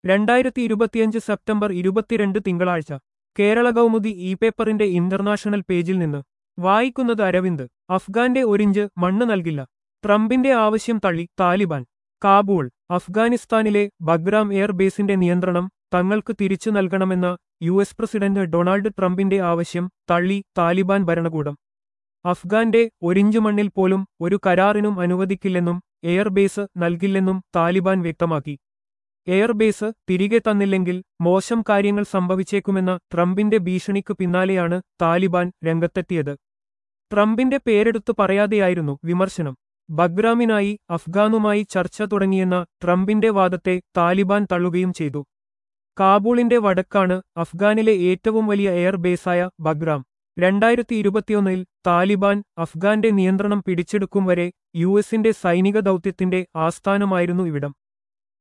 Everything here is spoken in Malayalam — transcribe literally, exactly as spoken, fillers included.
രണ്ടായിരത്തി ഇരുപത്തിയഞ്ച് സെപ്റ്റംബർ ഇരുപത്തിരണ്ട് തിങ്കളാഴ്ച കേരള കൗമുദി ഇ പേപ്പറിന്റെ ഇന്റർനാഷണൽ പേജിൽ നിന്ന് വായിക്കുന്നത് അരവിന്ദ്. അഫ്ഗാന്റെ ഒരിഞ്ച് മണ്ണ് നൽകില്ല, ട്രംപിന്റെ ആവശ്യം തള്ളി താലിബാൻ. കാബൂൾ. അഫ്ഗാനിസ്ഥാനിലെ ബഗ്രാം എയർ ബേസിന്റെ നിയന്ത്രണം തങ്ങൾക്ക് തിരിച്ചു നൽകണമെന്ന യു എസ് പ്രസിഡന്റ് ഡൊണാൾഡ് ട്രംപിന്റെ ആവശ്യം തള്ളി താലിബാൻ ഭരണകൂടം. അഫ്ഗാന്റെ ഒരിഞ്ച് മണ്ണിൽ പോലും ഒരു കരാറിനും അനുവദിക്കില്ലെന്നും എയർബേസ് നൽകില്ലെന്നും താലിബാൻ വ്യക്തമാക്കി. എയർബേസ് തിരികെ തന്നില്ലെങ്കിൽ മോശം കാര്യങ്ങൾ സംഭവിച്ചേക്കുമെന്ന ട്രംപിന്റെ ഭീഷണിക്കു പിന്നാലെയാണ് താലിബാൻ രംഗത്തെത്തിയത്. ട്രംപിന്റെ പേരെടുത്തു പറയാതെയായിരുന്നു വിമർശനം. ബഗ്രാമിനായി അഫ്ഗാനുമായി ചർച്ച തുടങ്ങിയെന്ന ട്രംപിന്റെ വാദത്തെ താലിബാൻ തള്ളുകയും ചെയ്തു. കാബൂളിന്റെ വടക്കാണ് അഫ്ഗാനിലെ ഏറ്റവും വലിയ എയർബേസായ ബഗ്രാം. രണ്ടായിരത്തി ഇരുപത്തിയൊന്നിൽ താലിബാൻ അഫ്ഗാന്റെ നിയന്ത്രണം പിടിച്ചെടുക്കും വരെ യു എസിന്റെ സൈനിക ദൗത്യത്തിന്റെ ആസ്ഥാനമായിരുന്നു ഇവിടം.